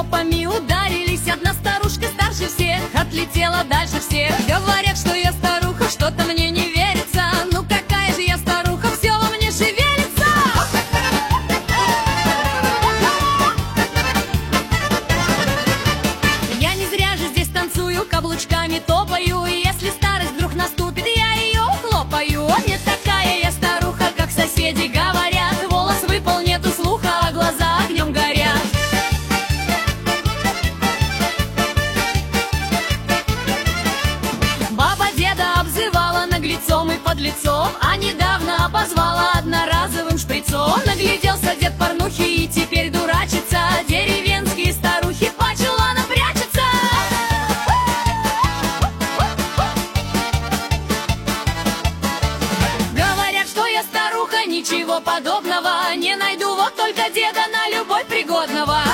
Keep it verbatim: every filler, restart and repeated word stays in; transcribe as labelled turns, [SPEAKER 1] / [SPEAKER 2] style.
[SPEAKER 1] лапами ударились. Одна старушка старше всех отлетела дальше всех. Говорят, что я старуха, что-то мне не верится. Ну какая же я старуха, все во мне шевелится. Я не зря же здесь танцую, каблучками топаю. И если старость вдруг наступит, я ее ухлопаю. Не такая я старуха, как соседи говорят. Волос выпал, нету слуха, а глаза огнем горят. Баба деда обзывала наглецом и подлецом, а недавно обозвала одноразовым шприцом. Нагляделся дед порнухи и теперь дурачится. Деревенские старухи по чуланам прячутся. Говорят, что я старуха, ничего подобного не найду. Вот только деда на любовь пригодного.